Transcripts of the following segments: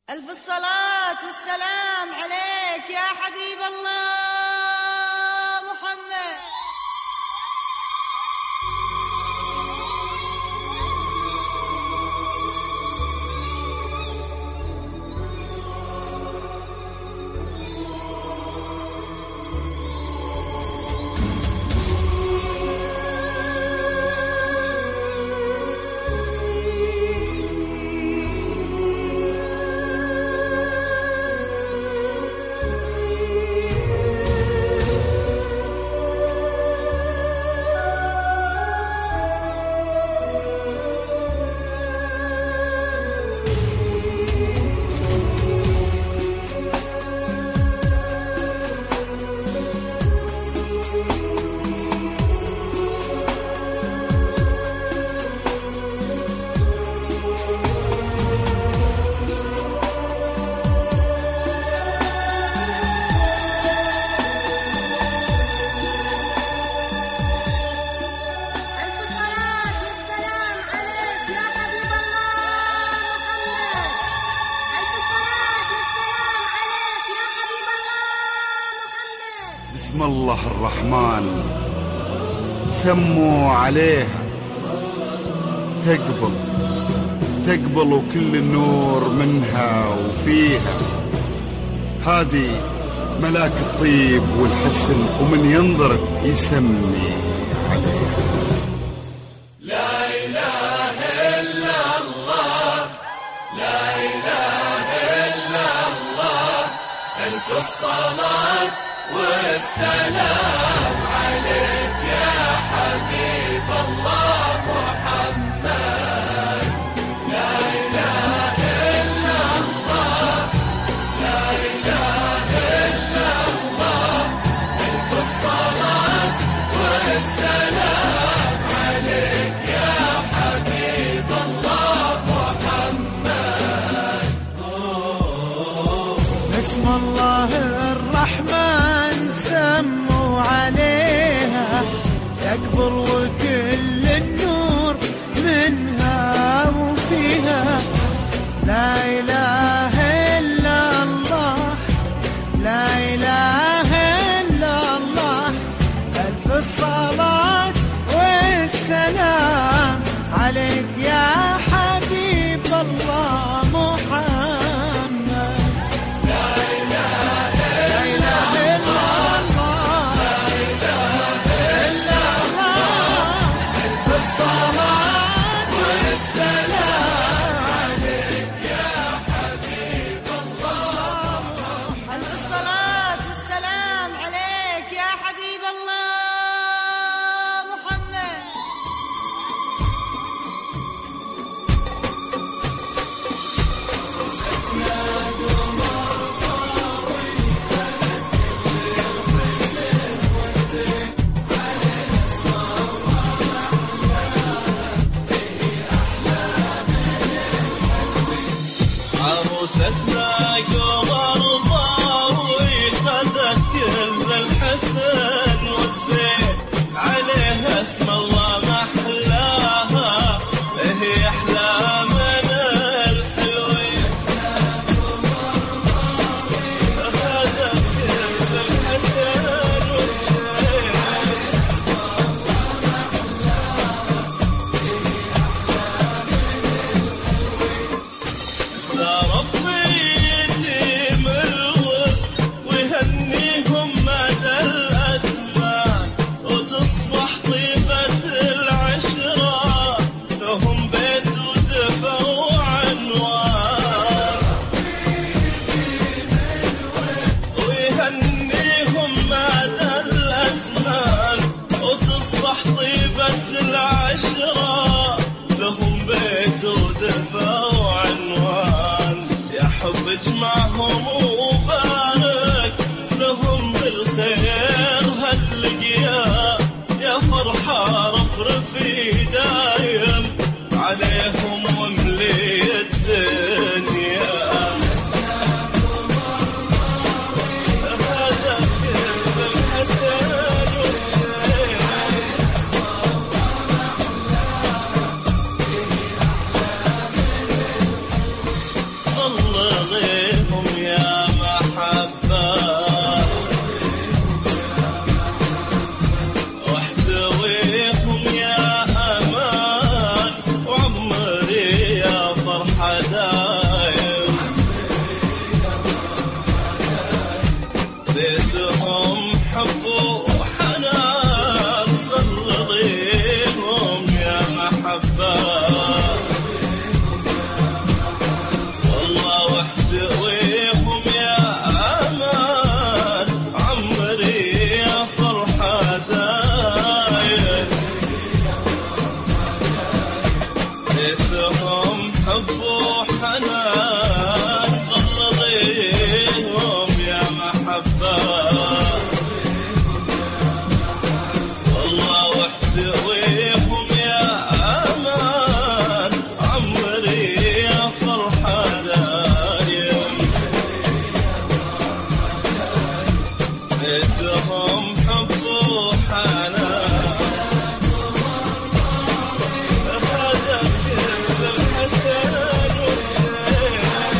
ألف الصلاة والسلام عليك يا حبيب الله محمد. بسم الله الرحمن سموا عليها تقبل وكل النور منها وفيها. هذه ملاك الطيب والحسن ومن ينظر يسمي عليها. لا إله إلا الله، لا إله إلا الله، ألف الصلاة والسلام عليك يا حبيب الله محمد. لا إله إلا الله، لا إله إلا الله، ألف الصلاة والسلام عليك يا حبيب الله محمد. بسم الله الرحمن سموا عليها تقبل وكل النور منها وفيها. لا إله إلا الله، لا إله إلا الله، ألف الصلاة والسلام عليك يا حبيب الله محمد. لا إله إلا الصلاة والسلام عليك يا حبيب الله. ألف الصلاة والسلام عليك يا حبيب الله محمد. عروستنا قمر ضاوي خذت كل الحسن والزين عليها اسم الله محلاها هي احلى من الحلوين. خذت كل الحسن والزين ربي تغرضيهم يا محبة واحتويهم يا أمان وعمري يا فرحة دايم بيتهم حب وحنان تغرضيهم يا محبة والله واحتويهم يا أمان عمري يا فرحة دايم بيتهم حب وحنان تغرضيهم يا محبة والله واحتويهم يا أمان عمري يا فرحة دايم بيتهم حب وحنان أخذت كل الحسن والزين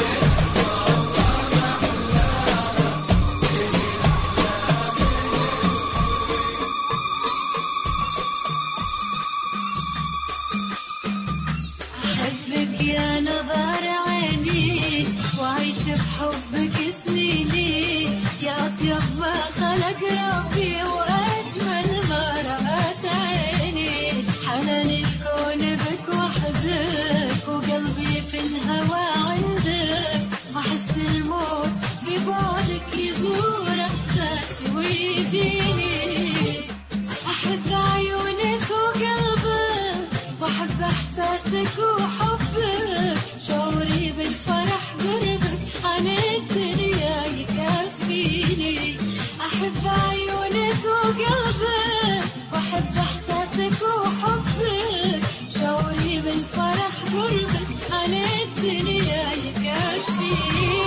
أحبك يا نظر عيني وعيش بحبك سنيني يا أطيب ما خلق ربي وأجمل ما رأت عيني حنان الكون بك وحدك وقلبي في الهوى عندك وأحس الموت في بعدك يزور إحساسي ويجيني أحب عيونك وقلبك وأحب إحساسك وحبك شعوري بالفرح قربك عن الدنيا يكفيني أحب عيونك وقلبك وأحب إحساسك وحبك شعوري بالفرح قربك عن الدنيا يكفيني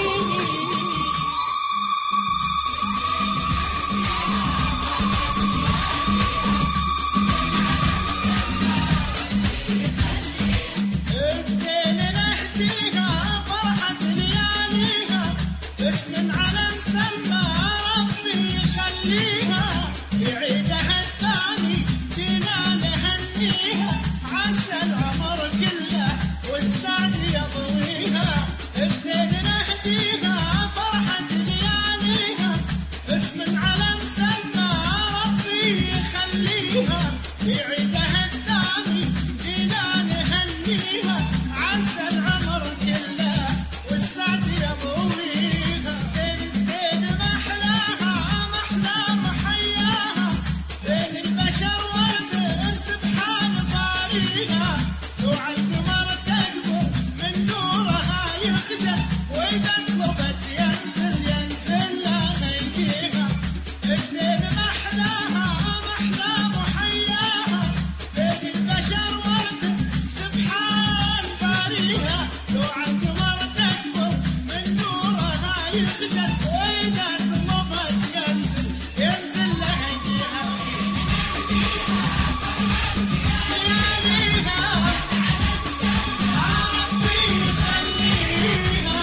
الزين نهديها فرحة لياليها اسم علم سلمى ربي يخليها يعيدها الثاني فينا نهنيها عسى العمر كله والسعد يضويها الزين نهديها فرحة لياليها اسم علم سلمى ربي يخليها يعيدها الثاني فينا نهنيها عسى العمر كله والسعد يضويها زين الزين محلاها محلى محياها بين البشر ورد سبحان باريها نوع القمر تكبر من نورها يقدر واذا طلبت ينزل ينزل لها يجيها الزين محلاها محلى محياها بين البشر ورد سبحان باريها نوع القمر تكبر من نورها يقدر واذا طلبت ينزل ينزل لها يجيها لياليها ربي يخليها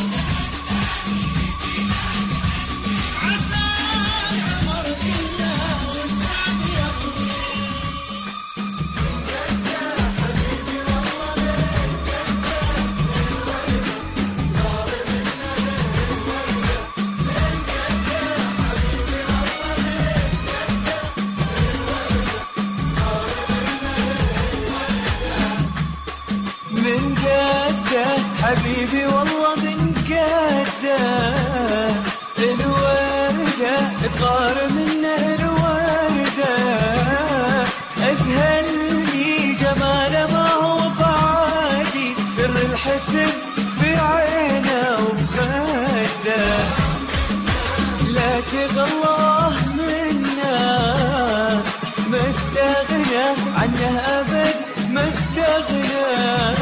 عسى العمر كله والسعد يطويها من قده حبيبي والله من قده الوردة تغار منه الوردة أذهلني جماله ما هو بعادي سر الحسن في عينه وبخده لا تغلاه منه مستغنى عنه أبد مستغنى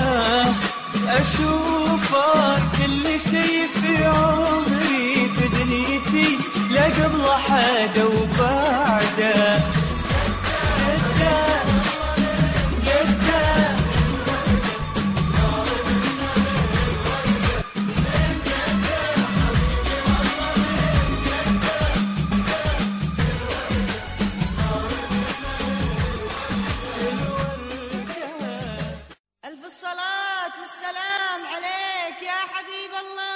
أشوفه كل شي في عمري في دنيتي لا قبل حدا والله